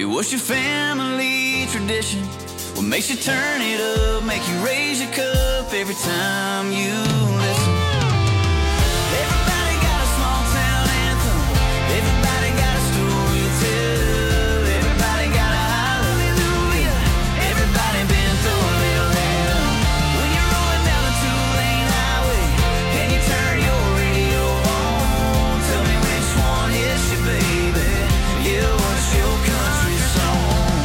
What's your family tradition? What makes you turn it up, make you raise your cup every time you listen? Everybody got a small town anthem. Everybody got a story to tell. Everybody got a hallelujah. Everybody been through a little hell. When you're rolling down a two-lane highway, can you turn your radio on? Tell me which one is your baby. Yeah, what's your country song?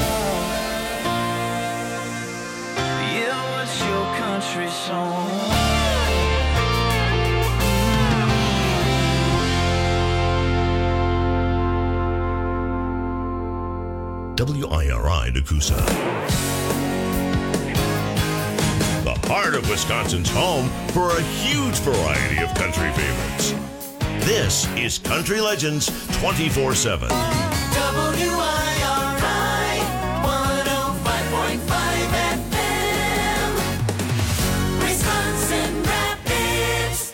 Yeah, what's your country song? WIRI Nakusa. The heart of Wisconsin's home for a huge variety of country favorites. This is Country Legends 24/7. WIRI 105.5 FM, Wisconsin Rapids.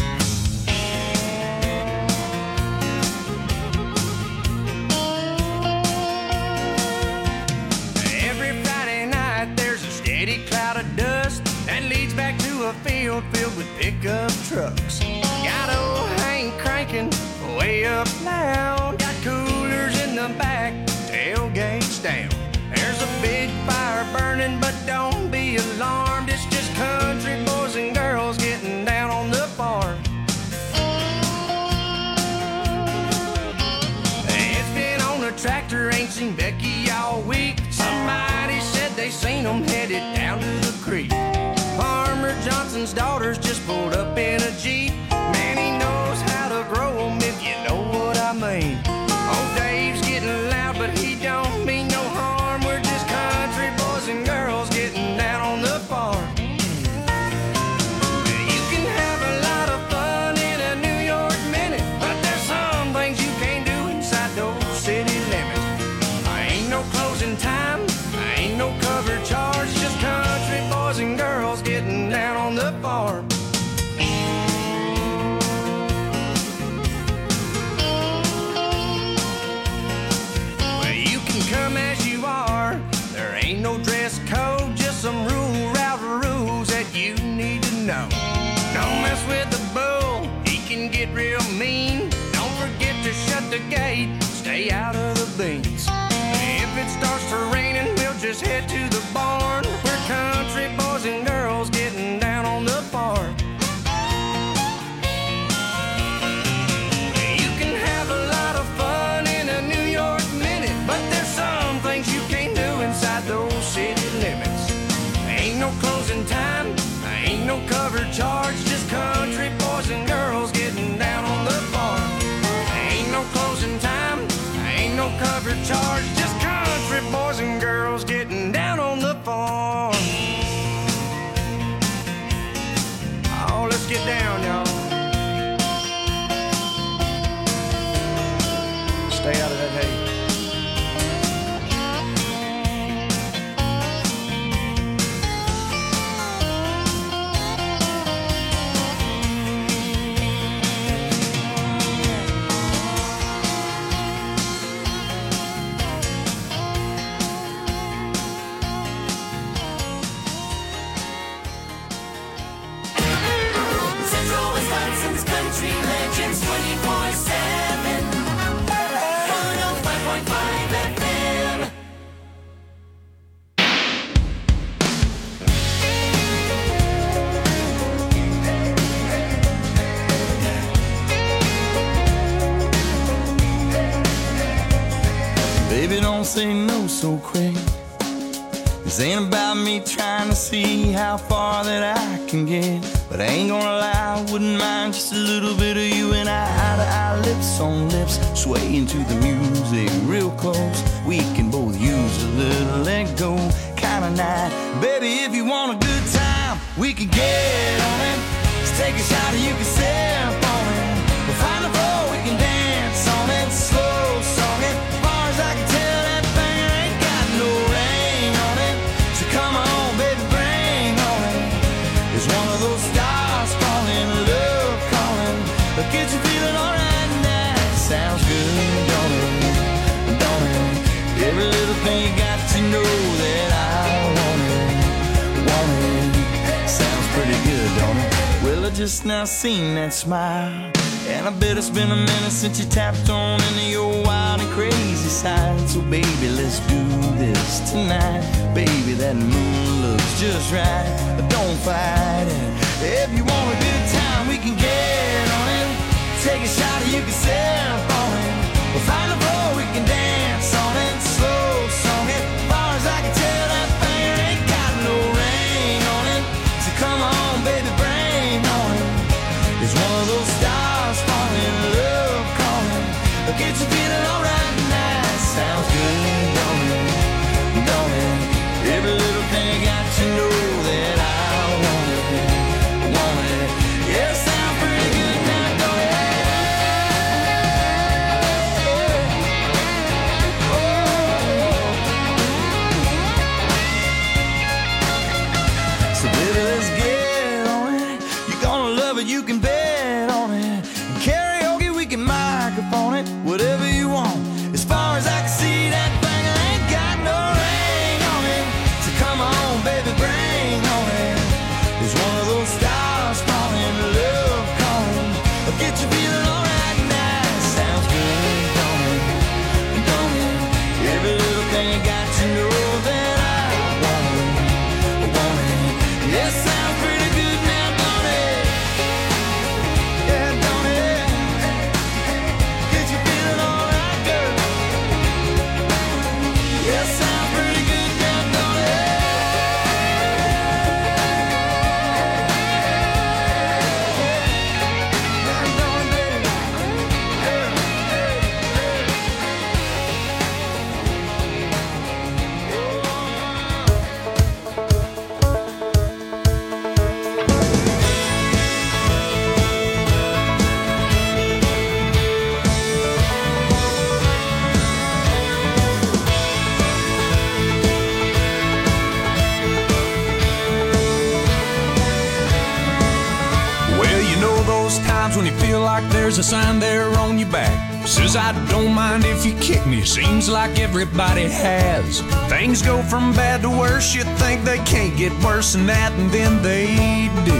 Every Friday night there's a steady cloud of dust that leads back to a field filled with pickup trucks. Got old Hank cranking way up loud. Got coolers in the back, tailgates down. There's a big fire burning, but don't be alarmed. It's just country boys and girls getting down on the farm. It's been on the tractor, ain't seen Becky all week. Somebody said they seen them headed down to the creek. Farmer Johnson's daughters just pulled up in a Jeep. Man, he knows how to grow them, if you know what I mean. Old Dave's getting loud, but he don't mean no harm. We're just country boys and girls getting down on the farm. You can have a lot of fun in a New York minute, but there's some things you can't do inside those city limits. Ain't no closing time, ain't no cover charge, just country boys and girls getting down on the farm. Well, you can come as you are, there ain't no dress code, just some route rules that you need to know. Don't mess with the bull, he can get real mean. Don't forget to shut the gate, stay out of the beans. If it starts to raining, we'll just head to the barn. We're country boys and girls getting down on the farm. You can have a lot of fun in a New York minute, but there's some things you can't do inside those city limits. Ain't no closing time, ain't no cover charge, just country boys and girls getting down on the farm. Ain't no closing time, ain't no cover charge, just country boys and girls getting down on the farm. Oh, let's get down, y'all. Stay out of that hay. Central Wisconsin's Country Legends 24/7, 105.5 FM. Baby, don't say no so quick. This ain't about me trying to see how far that I can get. But I ain't gonna lie, I wouldn't mind just a little bit of you and I, eye to eye, lips on lips, swaying to the music real close. We can both use a little let go kind of night. Baby, if you want a good time, we can get on it. Let's take a shot and you can sip on it. We'll find a floor, we can dance on it, slow song it. As far as I can tell, that thing ain't got no ring on it. So come on, baby, bring on it. It's one of those stars calling, love calling. But get you feeling alright now. Sounds good, don't it? Don't it? Every just now seen that smile. And I bet it's been a minute since you tapped on into your wild and crazy side. So baby, let's do this tonight. Baby, that moon looks just right, but don't fight it. If you want a good time, we can get on it. Take a shot or you can sip on it. We'll find a floor, we can dance on it. Slow song it, as far as I can tell, that thing ain't got no ring on it. So come on, baby, bring on it. It's one of those stars falling, love calling. It'll get you feeling alright tonight. Sounds good, don't it? Don't it? Every little thing got to know that I want it. Want it? Yeah, it sounds pretty good now, don't it? So baby, let's get on it. You're gonna love it, you can bet on it. And karaoke, we can microphone it. Whatever you want. As far as I can see, that thing ain't got no ring on it. So come on, baby, bring on it. It's one of those stars falling, love calling. It'll get you feeling alright now. Sounds good, don't it? Don't it? Every little thing got to know that I want it. Want it? Yeah, sounds pretty good now, don't it? Yeah, don't it? Get you feeling alright, girl. Yeah, sounds pretty good now, don't it? Yeah, don't it? Well, you know those times when you feel like there's a sign there on your back. Says I don't mind if you kick me. Seems like everybody has. Things go from bad to worse. You think they can't get worse than that, and then they do.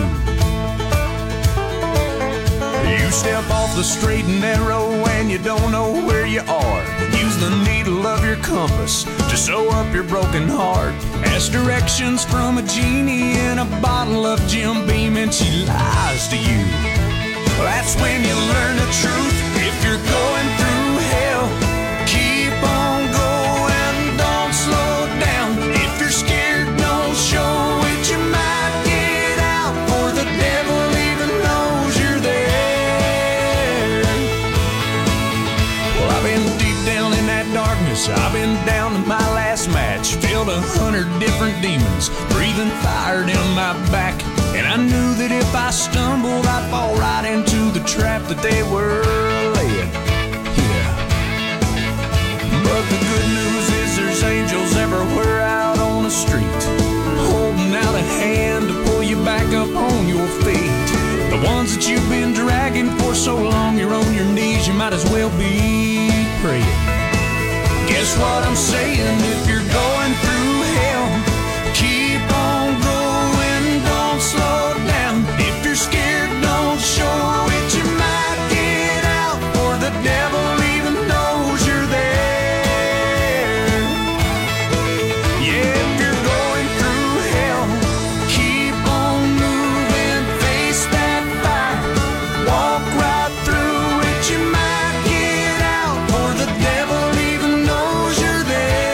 You step off the straight and narrow and you don't know where you are. Use the needle of your compass to sew up your broken heart. Ask directions from a genie in a bottle of Jim Beam and she lies to you. That's when you learn the truth. If you're going through hell, keep on going, don't slow down. If you're scared, don't show it. You might get out, for the devil even knows you're there. Well, I've been deep down in that darkness. I've been down to my last match. Filled 100 different demons, breathing fire down my back. And I knew that if I stumbled, I'd fall right into the trap that they were laying. Yeah. But the good news is there's angels everywhere out on the street, holding out a hand to pull you back up on your feet. The ones that you've been dragging for so long, you're on your knees, you might as well be praying. Guess what I'm saying? If you're going through hell, keep on going, don't slow down. If you're scared, don't show it. You might get out, or the devil even knows you're there. Yeah, if you're going through hell, keep on moving, face that fire, walk right through it. You might get out, or the devil even knows you're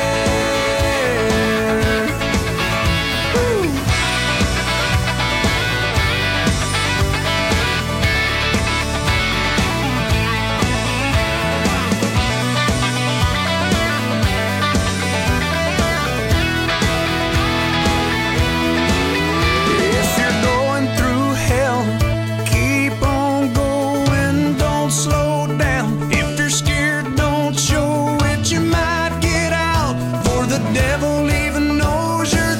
there. Woo. If you're going through hell, keep on going, don't slow down. If you're scared, don't show it. You might get out, for the devil even knows you're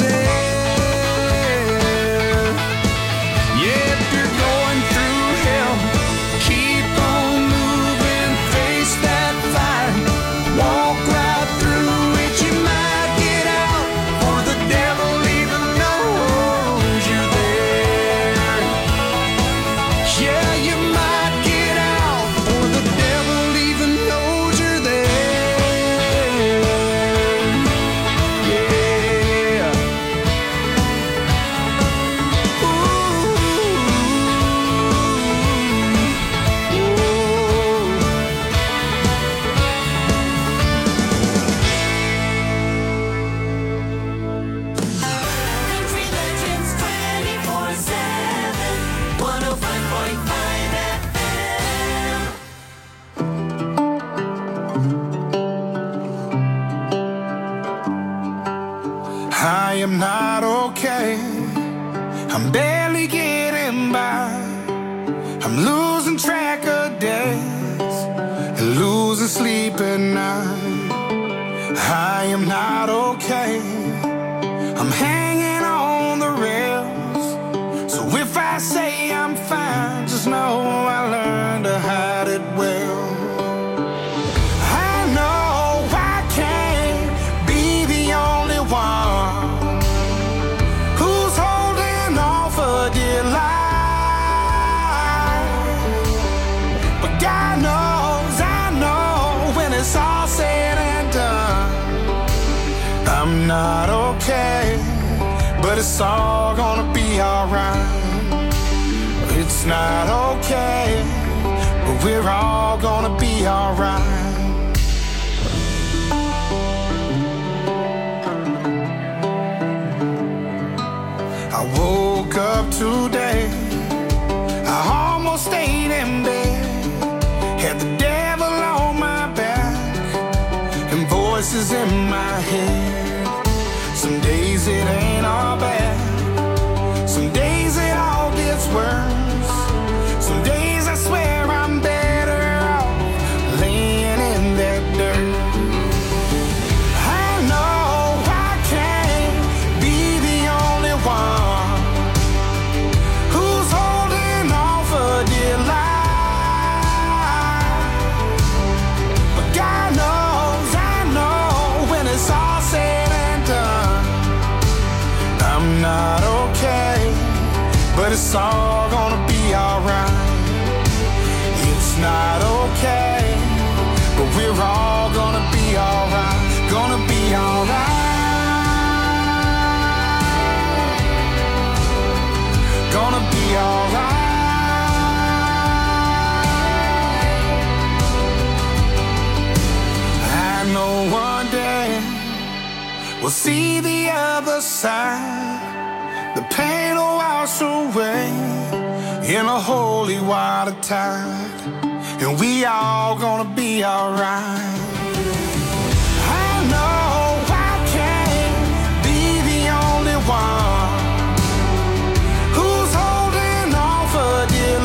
there. Yeah, if you're going through hell, keep on moving, face that fire, walk right through it. You might get out, for the devil even knows you're there. I am not okay. I'm barely getting by. I'm losing track of days and losing sleep at night. I am not okay. I'm hanging on the rails. So if I say I'm fine, just know I learned to hide it well. I know I can't be the only one who's holding on for dear life. But God knows, I know when it's all said and done, I'm not okay, but it's all gonna be alright. It's not okay, but we're all gonna be alright. I woke up today, I almost stayed in bed, had the devil on my back and voices in my head. Some days it ain't all bad, some days it all gets worse. Some days I swear I'm better off laying in that dirt. I know I can't be the only one who's holding on for dear life. But God knows, I know when it's all said and done, I'm not okay, but it's all gonna be alright. It's not okay, but we're all gonna be alright. Gonna be alright. Gonna be alright. I know one day we'll see the other side. The pain will wash away in a holy water tide, and we all gonna be alright. I know I can't be the only one who's holding on for dear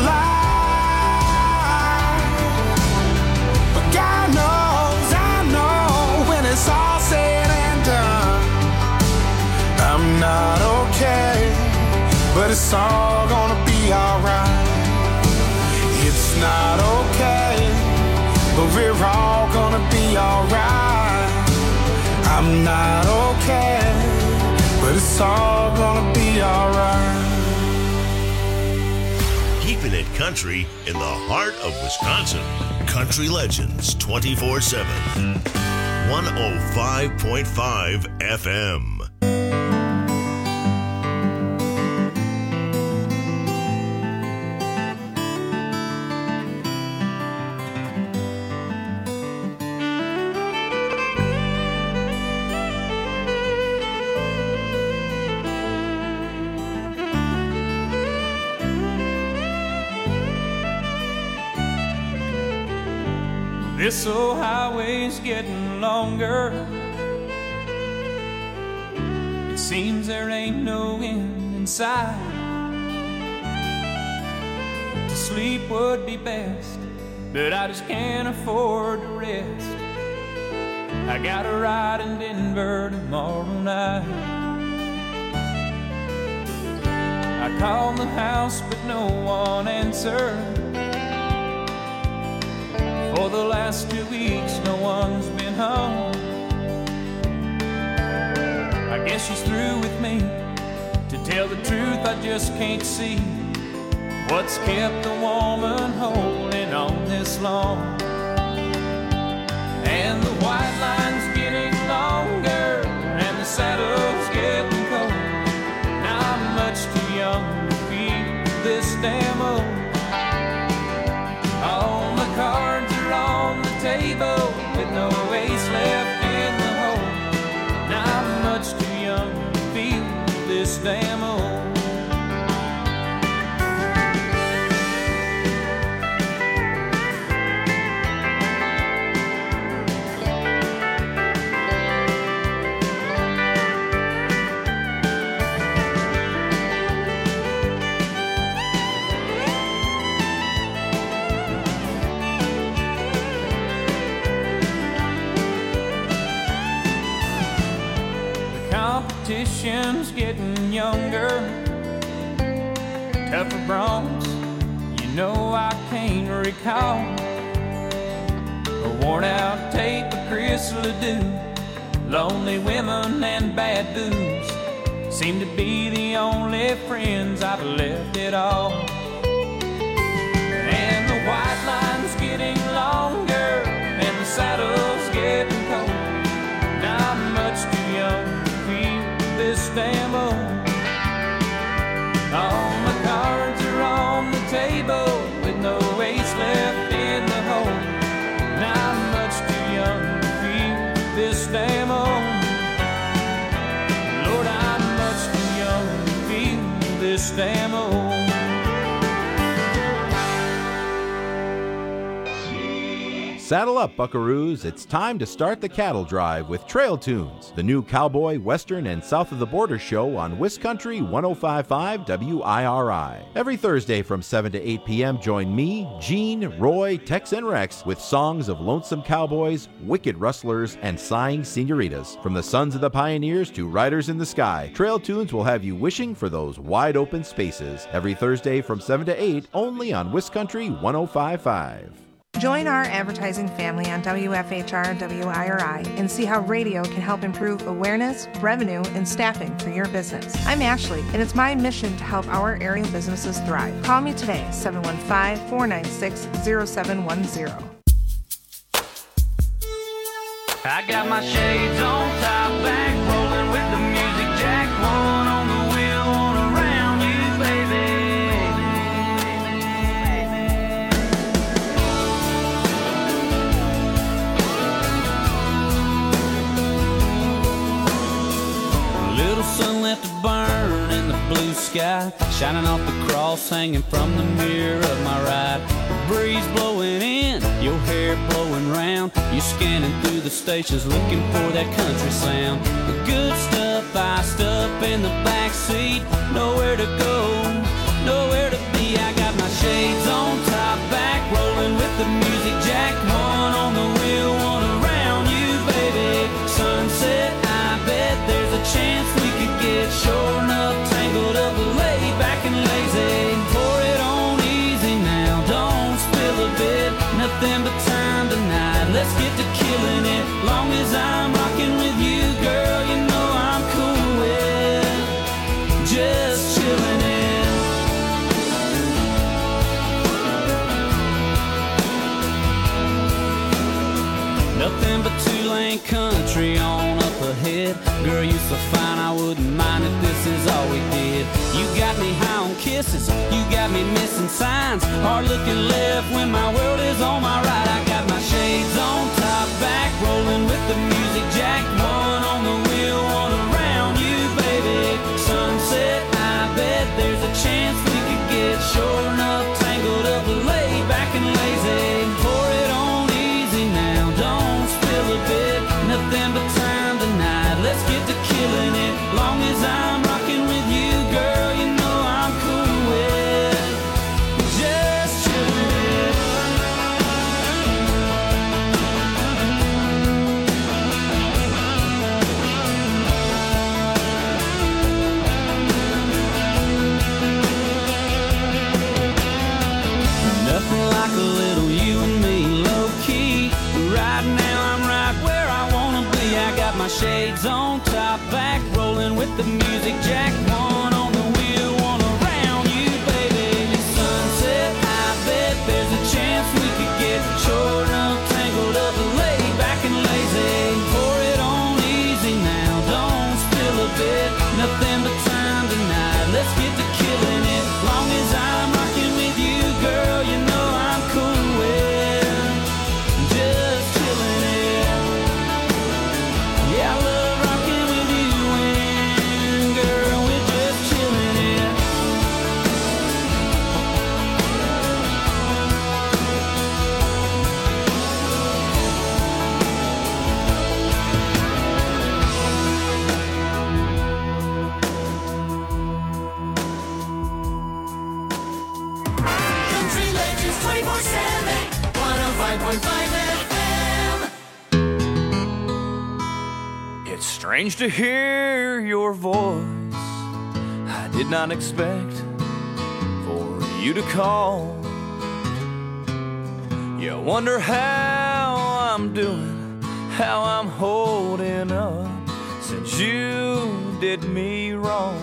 life. But God knows, I know when it's all said and done, I'm not okay, but it's all gonna be alright. It's not okay, but we're all gonna be alright. I'm not okay, but it's all gonna be alright. Keeping it country in the heart of Wisconsin. Country Legends 24/7. 105.5 FM. This old highway's getting longer. It seems there ain't no end in sight. To sleep would be best, but I just can't afford to rest. I got a ride in Denver tomorrow night. I called the house, but no one answered. For the last 2 weeks, no one's been home. I guess she's through with me. To tell the truth, I just can't see what's kept a woman holding on this long. And the white line's getting longer, and the saddle's getting cold. Now I'm much too young to feel this damn old. All the cards are on the table with no ace left in the hole. Now I'm much too young to feel this damn old. Politicians getting younger, tougher bronze, you know I can't recall. A worn out tape of Chris Ledoux, lonely women and bad booze seem to be the only friends I've left at all. And the white line's getting longer and the saddle's getting cold. I'm much too young to feel this damn old. All my cards are on the table with no ace left in the hole. And I'm much too young to feel this damn old. Lord, I'm much too young to feel this damn old. Saddle up, buckaroos. It's time to start the cattle drive with Trail Tunes, the new cowboy, western, and south of the border show on Wiscountry 105.5 WIRI. Every Thursday from 7 to 8 p.m., join me, Gene, Roy, Tex, and Rex with songs of lonesome cowboys, wicked rustlers, and sighing senoritas. From the sons of the pioneers to riders in the sky, Trail Tunes will have you wishing for those wide open spaces. Every Thursday from 7 to 8, only on Wiscountry 105.5. Join our advertising family on WFHR WIRI and see how radio can help improve awareness, revenue, and staffing for your business. I'm Ashley, and it's my mission to help our area businesses thrive. Call me today, 715-496-0710. I got my shades on, top back, rolling with the music jack, one on the wheel, one around you, baby. Little sun left to burn in the blue sky, shining off the cross hanging from the mirror of my ride. The breeze blowing in, your hair blowing round. You're scanning through the stations looking for that country sound. The good stuff iced up in the back seat. Nowhere to go, nowhere to be. I got my shades on, top back, rolling with the music jack. One on the wheel, one around you, baby. Sunset, I bet there's a chance we could get sure enough tangled up, laid back and lazy. Pour it on easy now, don't spill a bit. Nothing but time tonight, let's get to killing it. Long as I'm rocking with you, girl, you know I'm cool with just chilling it. Nothing but two-lane country on up ahead. Girl, you so fine, I wouldn't mind if this is all we did. You got me high on kisses, you got me missing signs. Hard looking left when my world is on my right. I got my shades on, top back, rolling with the music jack. One on the wheel, one around you, baby. Sunset, I bet there's a chance we could get sure enough tangled up, laid back and lazy. Pour it on easy now, don't spill a bit. Nothing but time tonight, let's get to killing it. Long as I'm rocking with you, girl, you know I'm cool with just chilling it. Nothing like a little you and me, low key. Right now I'm right where I wanna be. I got my shades on, top back, rolling with the music jack. One on the wheel, one around you, baby. Sunset, I bet there's a chance we could get sure enough tangled up, laid back and lazy. Pour it on easy now, don't spill a bit. Nothing but time tonight, let's get to killing it. Long as I'm rocking with you, girl, you know I'm cool with just chilling it. Yeah, I love rocking with you, and girl, we're just It's strange to hear your voice. I did not expect for you to call. You wonder how I'm doing, how I'm holding up since you did me wrong.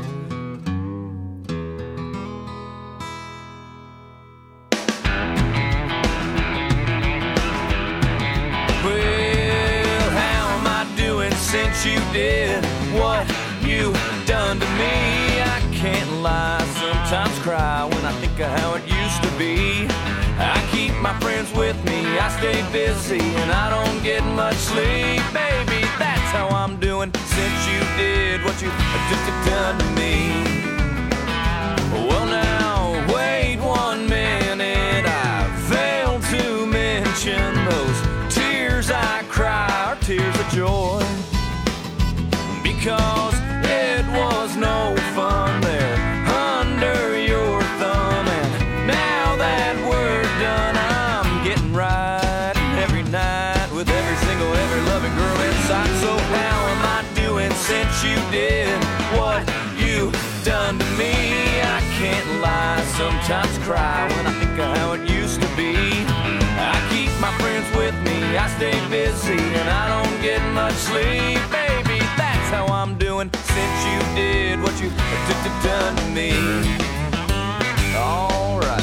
Well, how am I doing since you did what you done to me? I can't lie, sometimes cry when I think of how it used to be. I keep my friends with me, I stay busy, and I don't get much sleep. Baby, that's how I'm doing since you did what you done to me. Well now, wait 1 minute, I failed to mention those tears I cry are tears of joy. Because it was no fun there under your thumb, and now that we're done, I'm getting right every night with every single, every loving girl in sight. So how am I doing since you did what you done to me? I can't lie, sometimes cry when I think of how it used to be. I keep my friends with me, I stay busy, and I don't get much sleep. Baby, that's how I'm doing since you did what you done to me. All right.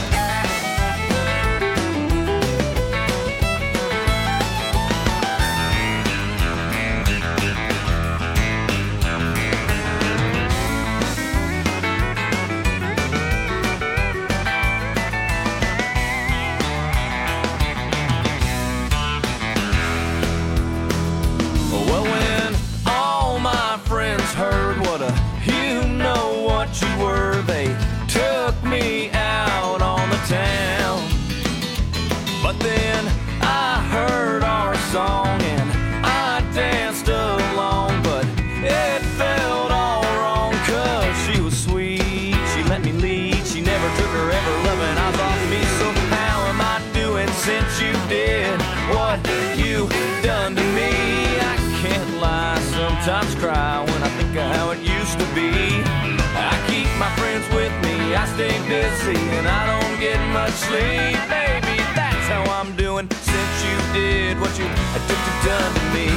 Well, when all my friends heard what a you know what you were, they took me out on the town. But then I heard our song and I danced along, but it felt all wrong, 'cause she was sweet, she let me lead, she never took her ever loving eyes off me. So how am I doing since you did what you done to me? I can't lie, sometimes cry when I think of how it used to be. I keep my friends with me, I stay busy, and I don't get much sleep. Baby, that's how I'm doing since you did what you done to me.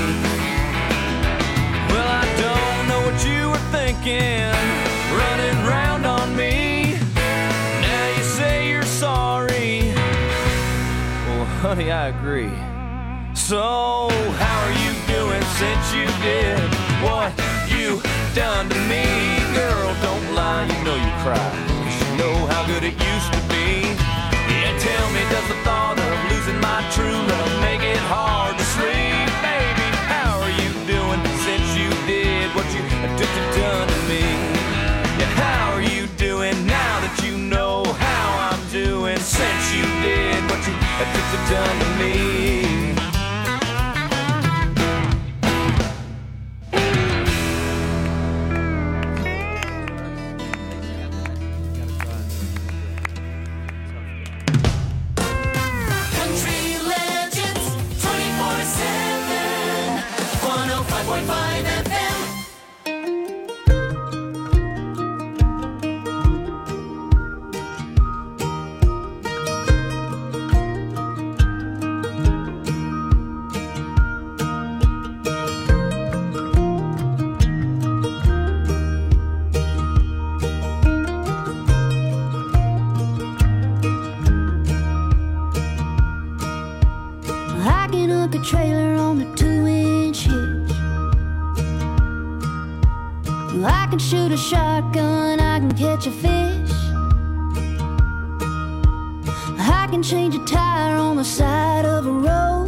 Well, I don't know what you were thinking, running round on me. Now you say you're sorry. Well, honey, I agree. So, how are you doing since you did what you done to me? Girl, don't lie, you know you cry, 'cause you know how good it used to be. Yeah, tell me, does the thought of losing my true love make it hard to sleep? Baby, how are you doing since you did what you done to me? Yeah, how are you doing now that you know how I'm doing since you did what you done to me? Country Legends 24/7, 105.5 FM. I can hook a trailer on a 2-inch hitch. I can shoot a shotgun, I can catch a fish. I can change a tire on the side of a road.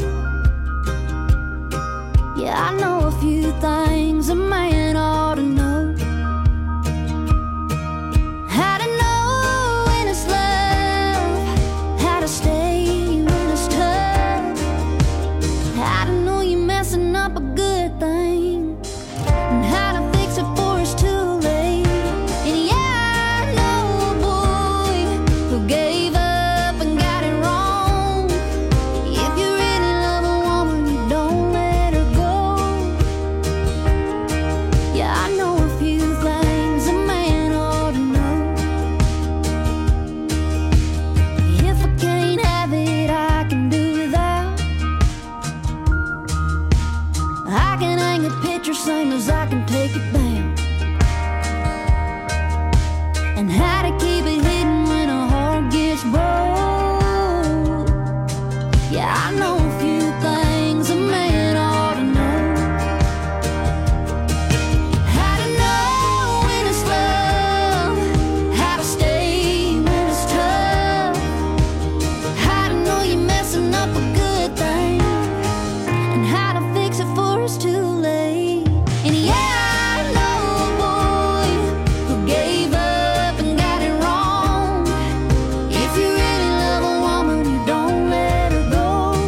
Yeah, I know a few things a man ought to know. How to know when it's love, how to stay when it's tough, how to know you're messing up a good thing, and how to fix it before it's too late. And yeah, I know a boy who gave up and got it wrong. If you really love a woman, you don't let her go. the picture same as I can take it down, and how to keep it hidden when a heart gets broke. Yeah, I know a few things a man ought to know. How to know when it's love, how to stay when it's tough, how to know you're messing up a good thing, and how to fix it before it's too late. And yeah, I know a boy who gave up and got it wrong. If you really love a woman, you don't let her go.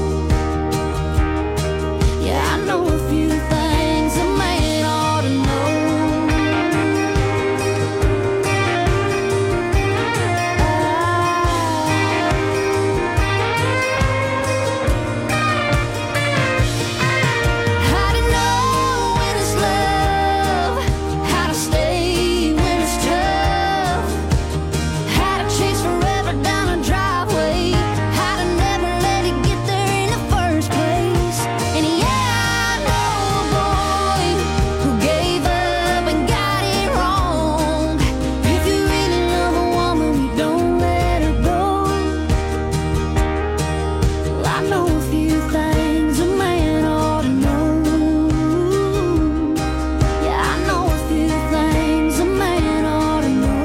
Yeah, I know a few things a man ought to know. How to know when it's love, how to stay when it's tough, how to chase forever down a driveway, how to never let it get there in the first place. And yeah, I know a boy who gave up and got it wrong. If you really love a woman, you don't let her go. Well, I know a few things a man ought to know. Yeah, I know a few things a man ought to know.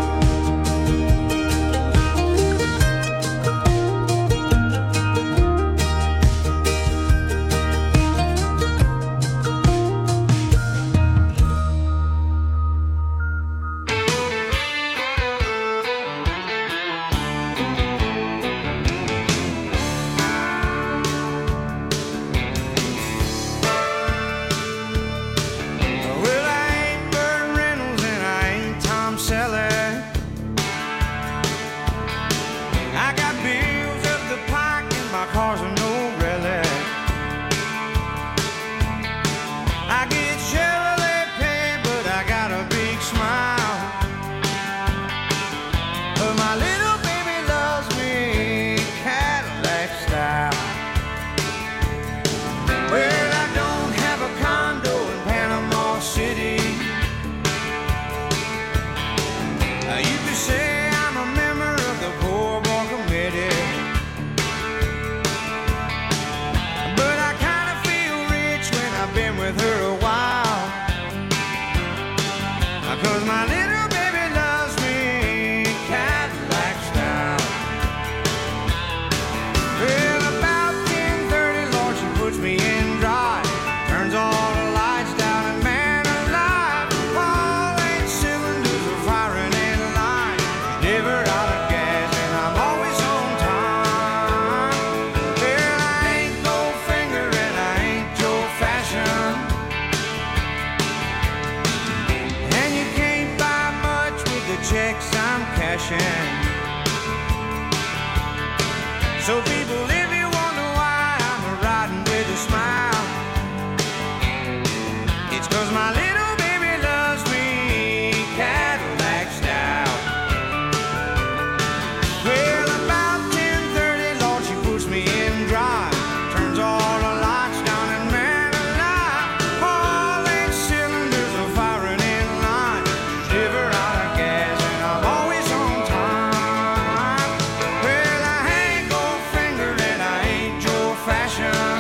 Well, I ain't Burt Reynolds and I ain't Tom Selleck. I got bills up the pike and my car's a no relic. I get Chevrolet pay, but I got a big smile. But my little baby loves me Cadillac style. Well, I don't have a condo in Panama City. You could say I'm a member of the Poor Boy Committee. But I kinda feel rich when I've been with her a while. 'Cause my little baby loves me Cadillac style. Well, about 10:30, Lord, she puts me in drive, turns all the lights down, and man alive, all 8 cylinders are firing in line. Never out of gas, and I'm always on time. Well, I ain't Goldfinger and I ain't Joe Fashion, and you can't buy much with the checks I'm cashing. So people, if you wonder why I'm riding with a smile, it's 'cause my little baby loves me Cadillac style. Well, about 10:30, Lord, she puts me in drive, turns all the lights down, and man alive, all 8 cylinders are firing in line. Never out of gas, and I'm always on time. Well, I ain't Goldfinger and I ain't Joe Fashion,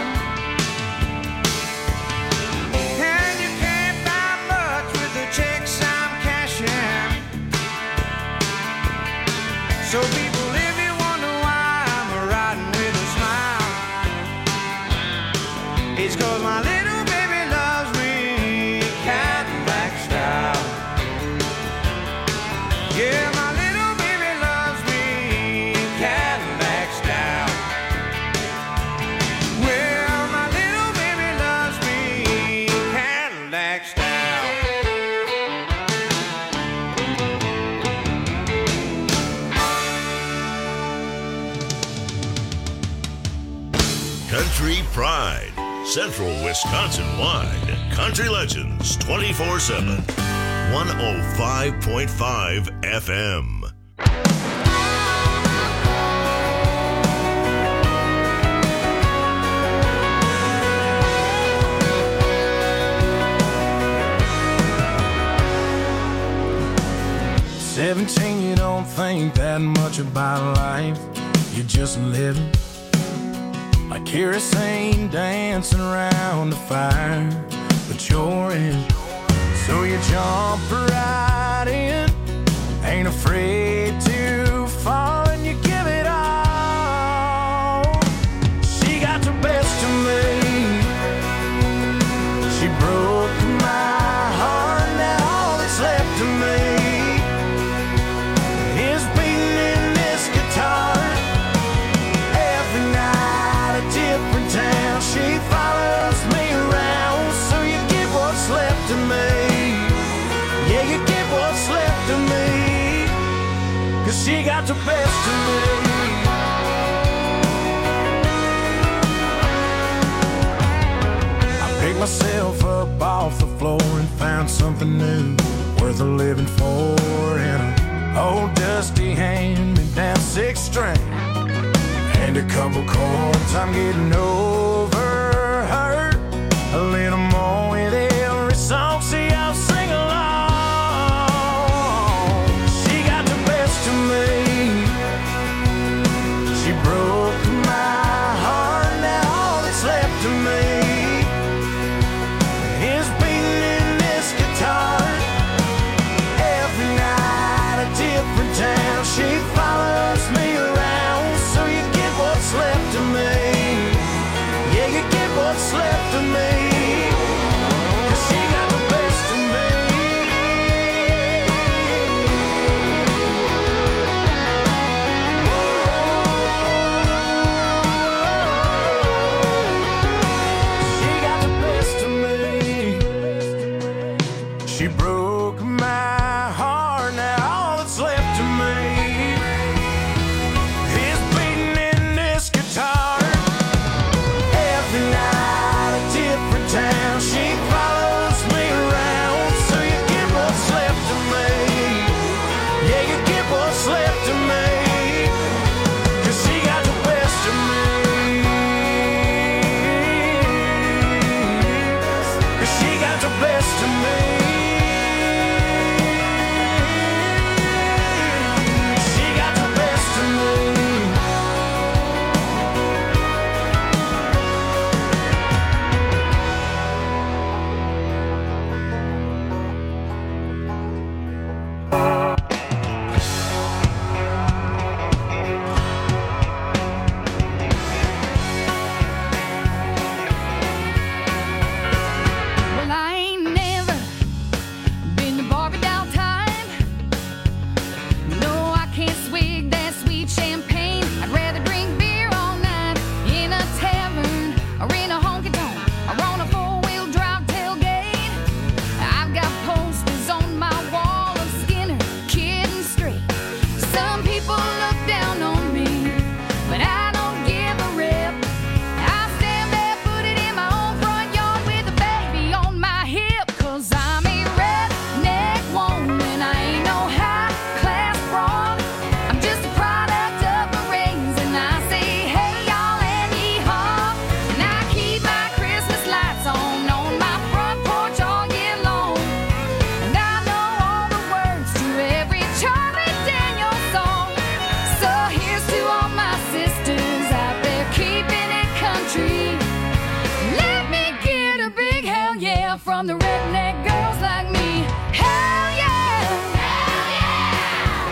and you can't buy much with the checks I'm cashing. So people, if you wonder why I'm riding with a smile, it's 'cause my little baby loves me Cadillac style. Yeah, my little baby loves me Cadillac style. Well, my little baby loves me Cadillac style. Country Pride, Central Wisconsin-wide. Country Legends 24/7. 105.5 FM. 17, you don't think that much about life. You're just living like kerosene dancing around the fire, but you're in. So you jump right in, ain't afraid to fall, and you give it all. She got the best of me. She broke my heart, now all that's left of me is beating in this guitar. Every night a different town, she follows me around. So you get what's left of me. Yeah, you get what's left of me, 'cause she got the best of me. I picked myself up off the floor and found something new worth a living for, and an old dusty hand-me-down 6-string and a couple chords. I'm getting over her a little more with every song. See, I'll sing along. She got the best of me. She broke my heart, now all that's left of me is beating in this guitar. Every night a different town, she follows me around. So you get what's left of me. Yeah, you get what's left of me. 'Cause she got the best of me. She got the best of me. She broke my heart, now all that's left of me is beating in this guitar. Every night a different town, she follows me around. So you get what's left of me. Yeah, you get what's left of me. 'Cause she got the best of me. 'Cause she got the best of me. She got the best of me. Well, I ain't never been to Barbie doll time. No, I can't swig that sweet champagne. I'd rather drink beer all night in a tavern or in a honky tonk or on a 4-wheel drive tailgate. I've got posters on my wall of Skinner, Kid and Straight. Some people look down on me, but I don't give a rip. I stand barefooted in my own front yard with a baby on my hip. 'Cause I'm a redneck woman, I ain't no high-class broad. I'm just a product of my raising. I say, hey, y'all, and yee-haw. And I keep my Christmas lights on my front porch all year long. And I know all the words to every Charlie Daniels song. So here's to all my sisters out there keeping it country. Let me get a big hell yeah from the redneck girls like me. Hell yeah! Hell yeah!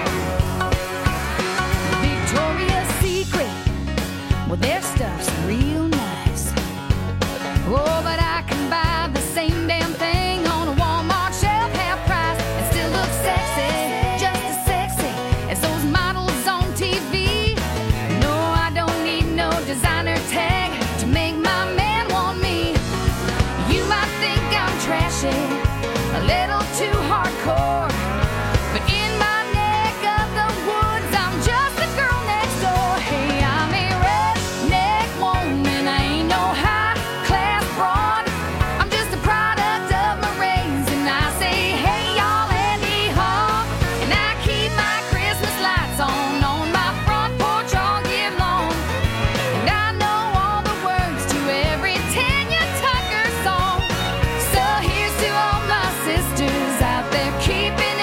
Victoria's Secret, well, their stuff's real nice. Oh, but I can buy the same damn thing on a Walmart shelf, half price, and still look sexy, just as sexy as those models on TV. No, I don't need no designer tag to make my man want me. You might think I'm trashy, a little too hardcore, but in my neck of the woods, I'm just the girl next door. Hey, I'm a redneck woman, I ain't no high-class broad. I'm just a product of my raising. I say, hey, y'all, and yee-haw. And I keep my Christmas lights on my front porch all year long. And I know all the words to every Tanya Tucker song. So here's to all my sisters out there keeping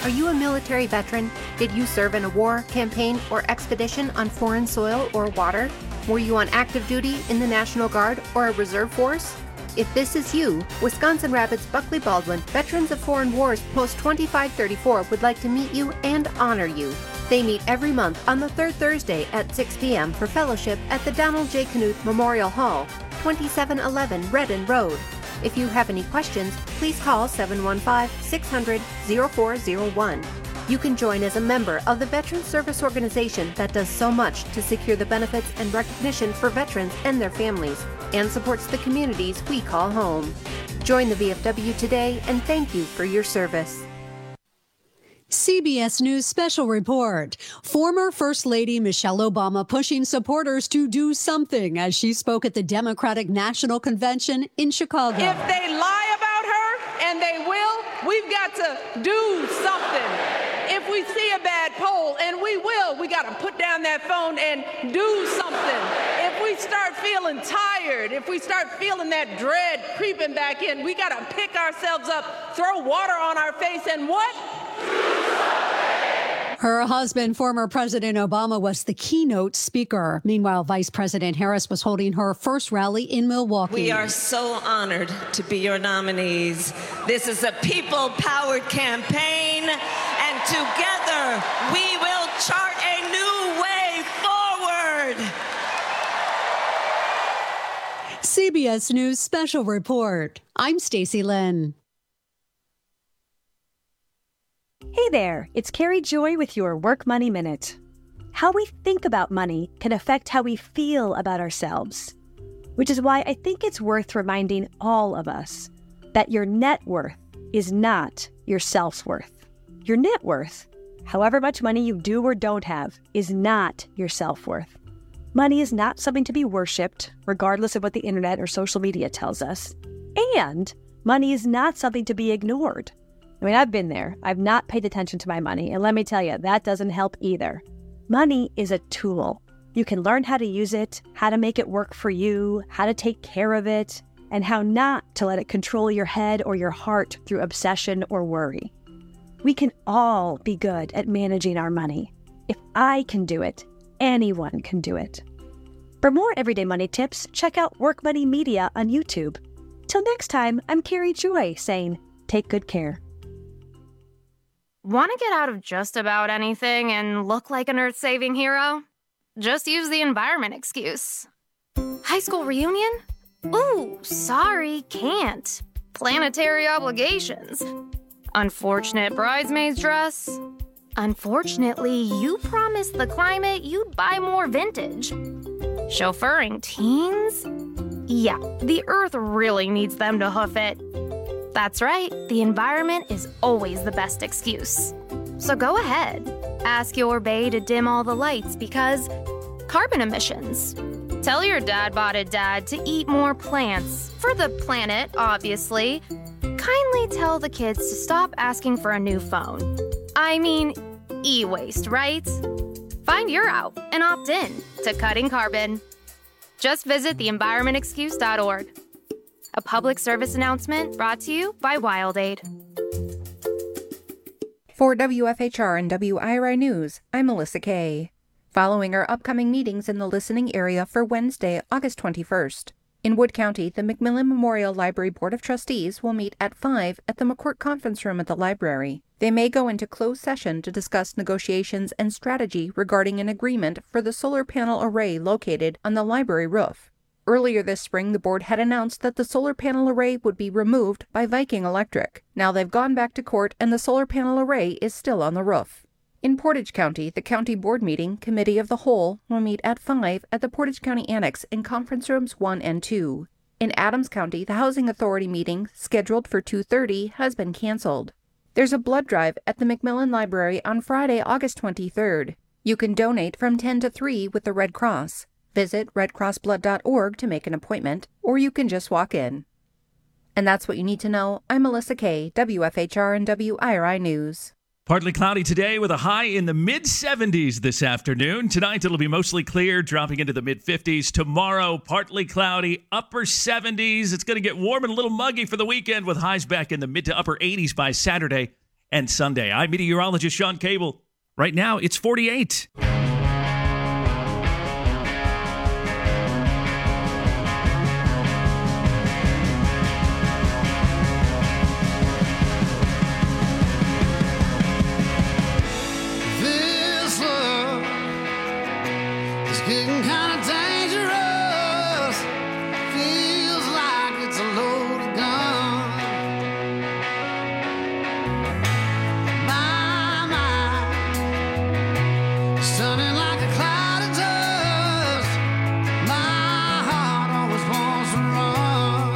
Are you a military veteran? Did you serve in a war, campaign, or expedition on foreign soil or water? Were you on active duty in the National Guard or a reserve force? If this is you, Wisconsin Rapids Buckley Baldwin Veterans of Foreign Wars Post 2534 would like to meet you and honor you. They meet every month on the third Thursday at 6 p.m. for fellowship at the Donald J. Knuth Memorial Hall, 2711 Redden Road. If you have any questions, please call 715-600-0401. You can join as a member of the Veterans Service Organization that does so much to secure the benefits and recognition for veterans and their families, and supports the communities we call home. Join the VFW today, and thank you for your service. CBS News Special Report. Former First Lady Michelle Obama pushing supporters to do something as she spoke at the Democratic National Convention in Chicago. If they lie about her, and they will, we've got to do something. If we see a bad poll, and we will, we got to put down that phone and do something. If we start feeling tired, if we start feeling that dread creeping back in, we got to pick ourselves up, throw water on our face, and what? Her husband, former President Obama, was the keynote speaker. Meanwhile, Vice President Harris was holding her first rally in Milwaukee. We are so honored to be your nominees. This is a people-powered campaign, and together we will chart a new way forward. CBS News Special Report. I'm Stacey Lynn. Hey there, it's Carrie Joy with your Work Money Minute. How we think about money can affect how we feel about ourselves, which is why I think it's worth reminding all of us that your net worth is not your self-worth. Your net worth, however much money you do or don't have, is not your self-worth. Money is not something to be worshipped, regardless of what the internet or social media tells us. And money is not something to be ignored. I mean, I've been there. I've not paid attention to my money, and let me tell you, that doesn't help either. Money is a tool. You can learn how to use it, how to make it work for you, how to take care of it, and how not to let it control your head or your heart through obsession or worry. We can all be good at managing our money. If I can do it, anyone can do it. For more everyday money tips, check out Work Money Media on YouTube. Till next time, I'm Carrie Joy saying, take good care. Want to get out of just about anything and look like an earth-saving hero? Just use the environment excuse. High school reunion? Ooh, sorry, can't. Planetary obligations. Unfortunate bridesmaid's dress. Unfortunately, you promised the climate you'd buy more vintage. Chauffeuring teens? Yeah, the earth really needs them to hoof it. That's right, the environment is always the best excuse. So go ahead, ask your bae to dim all the lights because carbon emissions. Tell your dad-botted dad to eat more plants, for the planet, obviously. Kindly tell the kids to stop asking for a new phone. I mean, e-waste, right? Find your out and opt in to cutting carbon. Just visit theenvironmentexcuse.org. A public service announcement brought to you by WildAid. For WFHR and WIRI News, I'm Melissa Kay. Following our upcoming meetings in the listening area for Wednesday, August 21st. In Wood County, the McMillan Memorial Library Board of Trustees will meet at 5 at the McCourt Conference Room at the library. They may go into closed session to discuss negotiations and strategy regarding an agreement for the solar panel array located on the library roof. Earlier this spring, the board had announced that the solar panel array would be removed by Viking Electric. Now they've gone back to court and the solar panel array is still on the roof. In Portage County, the county board meeting, Committee of the Whole, will meet at 5 at the Portage County Annex in conference rooms 1 and 2. In Adams County, the Housing Authority meeting, scheduled for 2:30, has been canceled. There's a blood drive at the McMillan Library on Friday, August 23rd. You can donate from 10 to 3 with the Red Cross. Visit redcrossblood.org to make an appointment, or you can just walk in. And that's what you need to know. I'm Melissa Kay, WFHR and WIRI News. Partly cloudy today with a high in the mid-70s this afternoon. Tonight it'll be mostly clear, dropping into the mid-50s. Tomorrow, partly cloudy, upper 70s. It's going to get warm and a little muggy for the weekend with highs back in the mid to upper 80s by Saturday. and Sunday. I'm meteorologist Sean Cable. Right now, it's 48. This love is getting kind of dangerous. Feels like it's a loaded gun. My mind is turning like a cloud of dust. My heart always wants to run.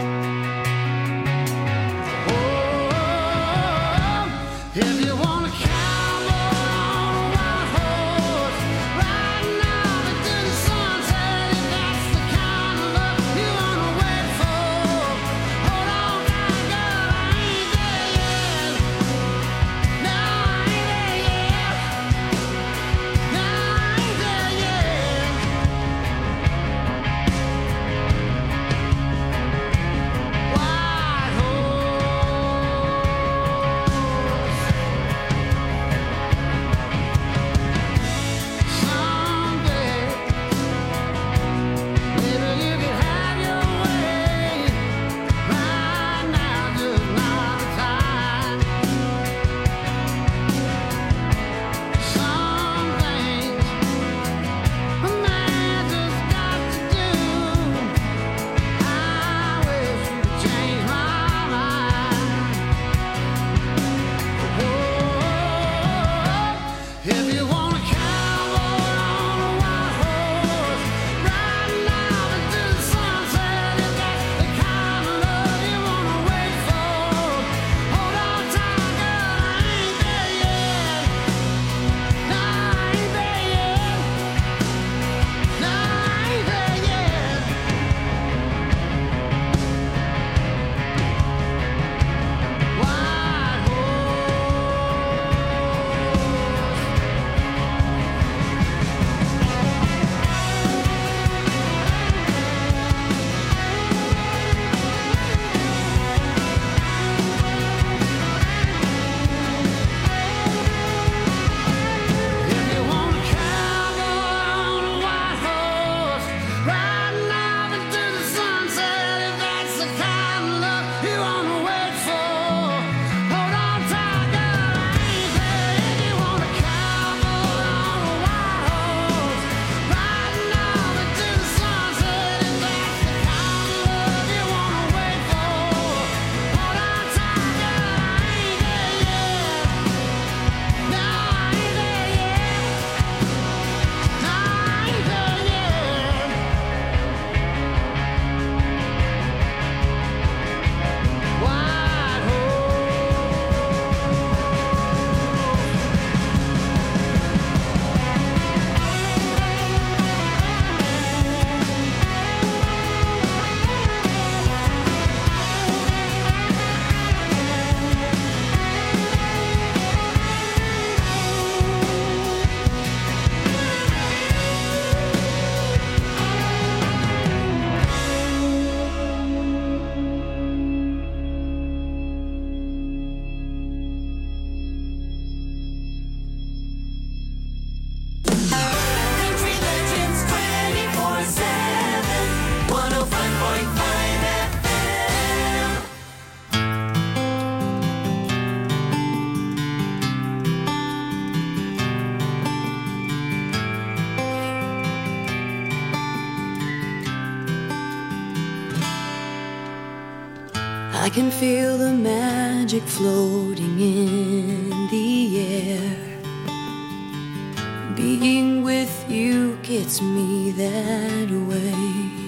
Oh, if you want to cowboy on a white horse, riding out into the sunset, if that's the kind of love you want to wait for, hold on tight, girl, I ain't there yet. No, I ain't there yet. No, I ain't there yet. White someday, maybe you could have your way. Right now, just not the time. Some things a man just got to do. I wish you could change my mind. If you want a cowboy on a white horse, riding out into the sunset, if that's the kind of love you want to wait for, hold on tight, girl, I ain't there yet. No, I ain't there yet. No, I ain't there yet. White If you want a cowboy on a white horse, riding out into the sunset, if that's the kind of love you want to wait for, hold on tight, girl, I ain't there. If you want a cowboy on a white horse, riding out into the sunset, if that's the kind of love you want to wait for, hold on tight, girl, I ain't there yet. No, I ain't there yet. No, I ain't there yet. White Country Legends 24/7, 105.5 FM. I can feel the magic floating in the air. Being with you gets me that way.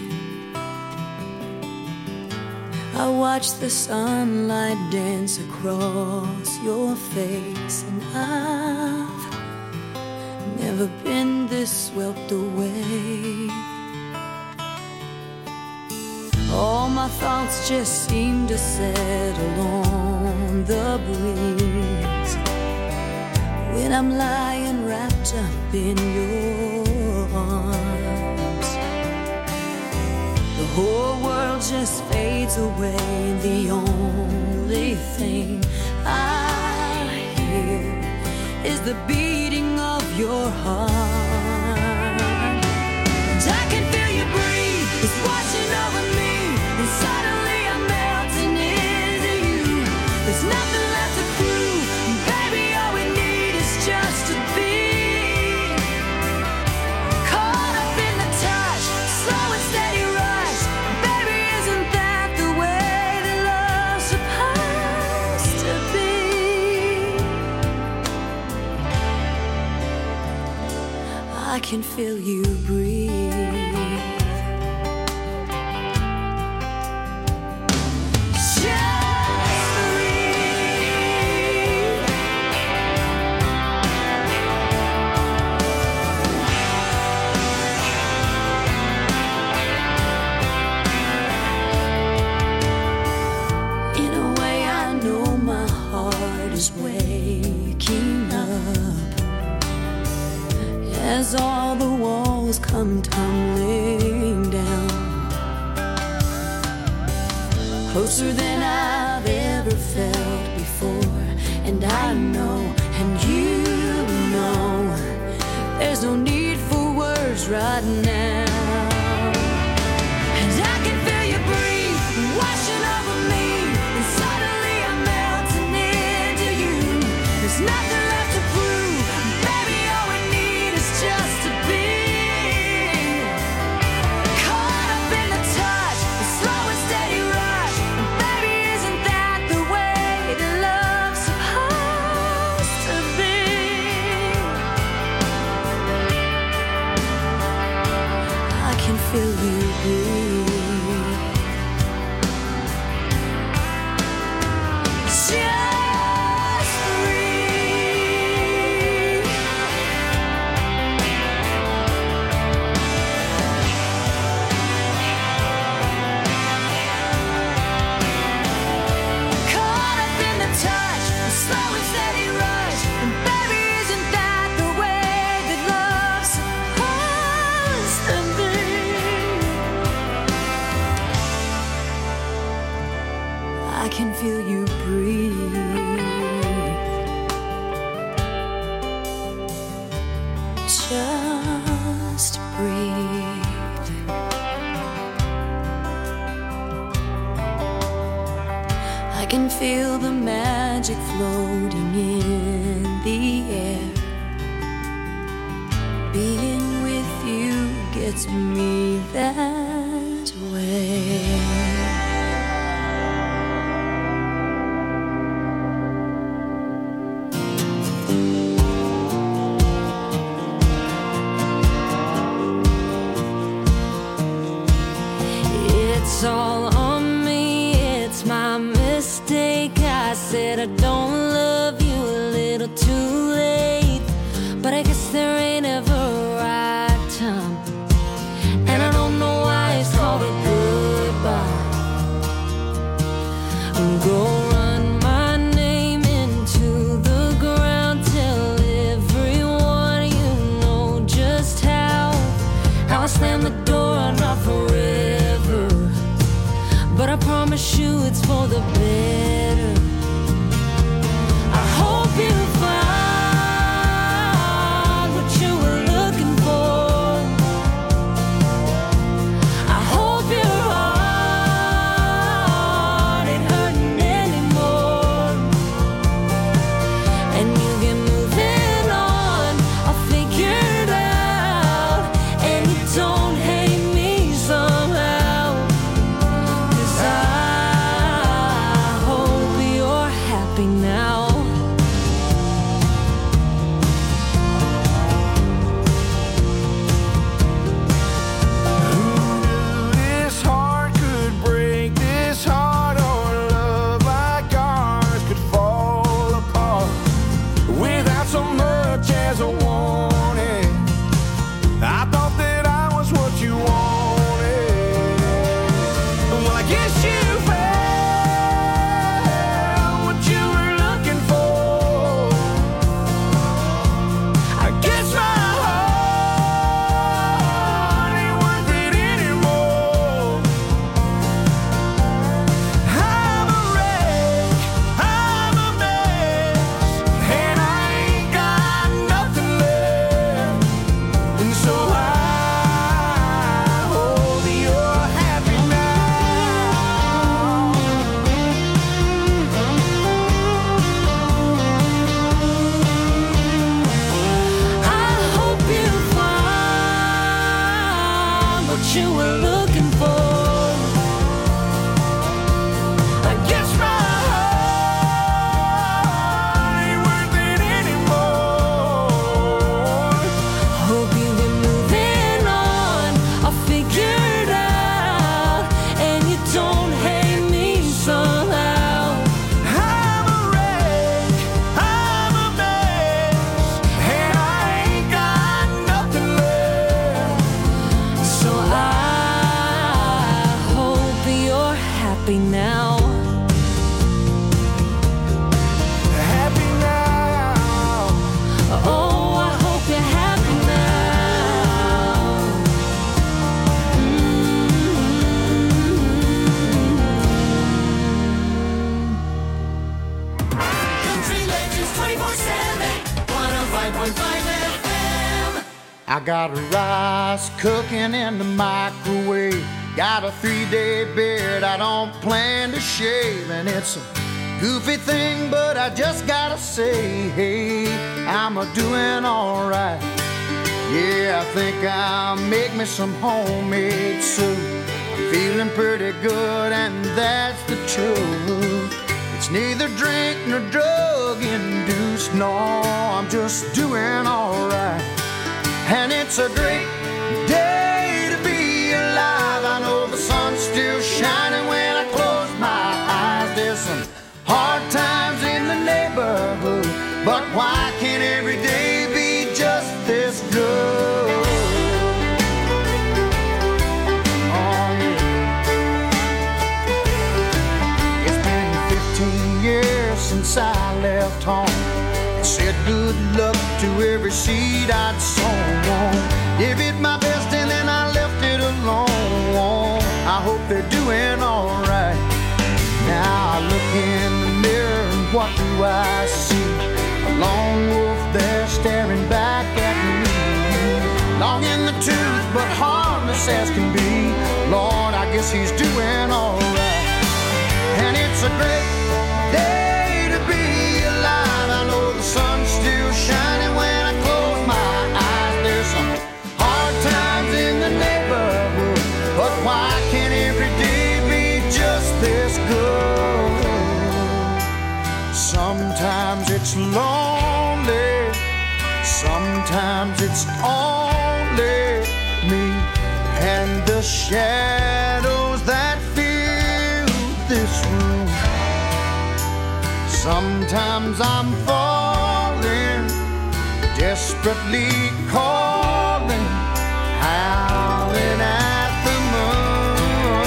I watch the sunlight dance across your face, and I've never been this swept away. All my thoughts just seem to settle on the breeze when I'm lying wrapped up in your arms. The whole world just fades away. The only thing I is the beating of your heart. And I can feel you breathe, it's washing over me, and suddenly I'm melting into you. There's nothing left to prove, baby, all we need is just to be caught up in the touch, slow and steady rush. Baby, isn't that the way that love's supposed to be? I can feel you breathe. In a way, I know my heart is waking up as all the walls come tumbling down, closer than I've ever felt before. And I know, and you know, there's no need for words right now. And I can feel you breathe, washing over me, and suddenly I'm melting into you. There's nothing left to prove, baby, all we need is just to be caught up in the touch, the slow and steady rush. And baby, isn't that the way that love's supposed to be? I can feel you breathe. Just breathe. Caught up in the touch, a slow and steady rush. And baby, isn't that the way that love's supposed to be? I can feel you breathe. Just breathe. I can feel the magic floating in the air. Being with you gets me that way. It's all on me, it's my mistake. I said I don't love you a little too late, but I guess there ain't ever a right time. And I don't know why it's called a goodbye. Go run my name into the ground, tell everyone you know just how I slam the door, not forever, but I promise you it's for the better. I hope you find what you were looking for. I hope your heart ain't hurting anymore, and you get moving on, I'll figure it out, and you don't hate me somehow. 'Cause I hope happy now. Happy now. Oh, I hope you're happy now. Country Legends 24/7, 105.5 FM. I got rice cooking in the microwave. Got a 3-day beard I don't plan to shave. And it's a goofy thing, but I just gotta say, hey, I'm a-doing alright. Yeah, I think I'll make me some homemade soup. I'm feeling pretty good, and that's the truth. It's neither drink nor drug-induced. No, I'm just doing alright. And it's a great day to be alive. I know the sun's still shining when I close my eyes. There's some hard times in the neighborhood, but why can't every day be just this good? Oh, yeah. It's been 15 years since I left home. Said good luck to every seed I'd sown. Gave it my best and then I left it alone. I hope they're doing alright. Now I look in the mirror and what do I see? A lone wolf there staring back at me. Long in the tooth but harmless as can be. Lord, I guess he's doing alright. And it's a great day to be alive. I know the sun's still shining when I close my eyes. There's some hard times in the neighborhood, but why can't every day be just this good? Sometimes it's lonely, sometimes it's only me and the shadows that fill this room. Sometimes I'm falling, desperately calling, howling at the moon.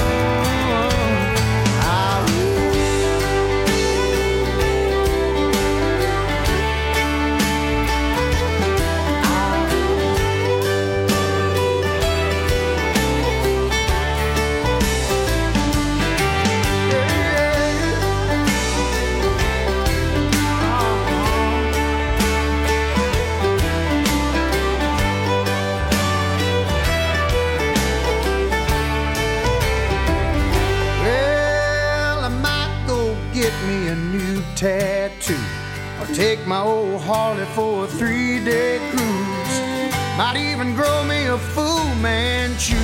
Tattoo, or take my old Harley for a 3-day cruise. Might even grow me a Fu Manchu.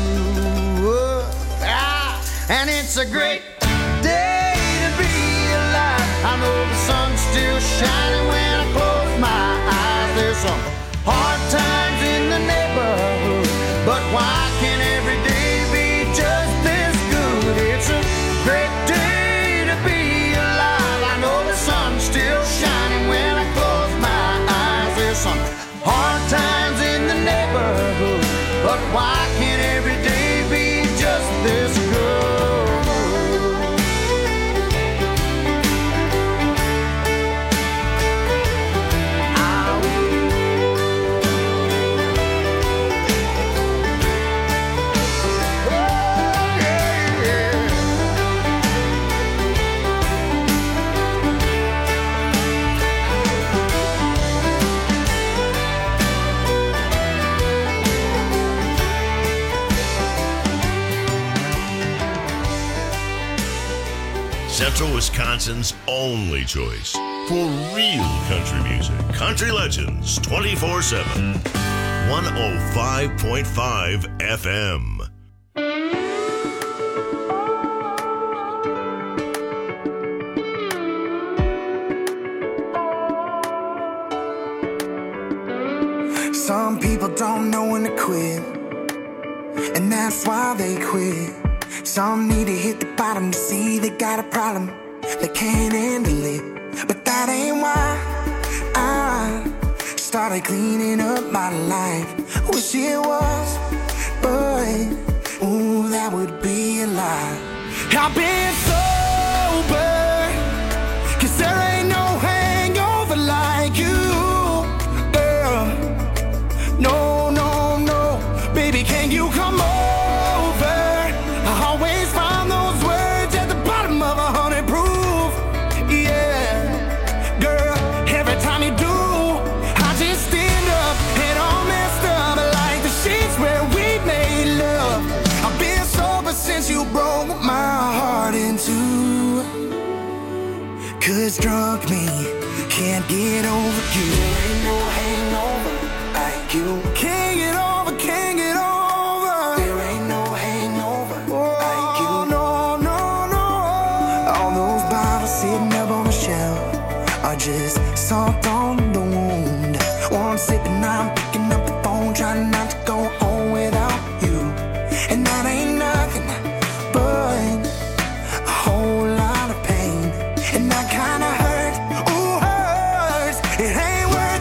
And it's a great day to be alive. I know the sun's still shining when I close my eyes. There's some hard times in the neighborhood, but why can't every day be just this good? It's a great day to be alive. I know the sun's still shining when I close my eyes. There's some hard times in the neighborhood, but why can't every day be just this good? Central Wisconsin's only choice for real country music. Country Legends 24/7. 105.5 FM. Some people don't know when to quit, and that's why they quit. Some need to hit the bottom to see they got a problem, they can't handle it. But that ain't why I started cleaning up my life. Wish it was, but ooh, that would be a lie. I've been sober, 'cause there ain't no hangover like you, girl. No, no, no, baby, can you come over? I always find those words at the bottom of 100 proof. Yeah, girl, every time you do, I just stand up and all messed up like the sheets where we made love. I've been sober since you broke my heart in two, 'cause drunk me can't get over you. There ain't no hangover like you. Can't get over, can't get over. There ain't no hangover like you. No, no, no. All those bottles sitting up on the shelf are just salt on the wound. One sip and I'm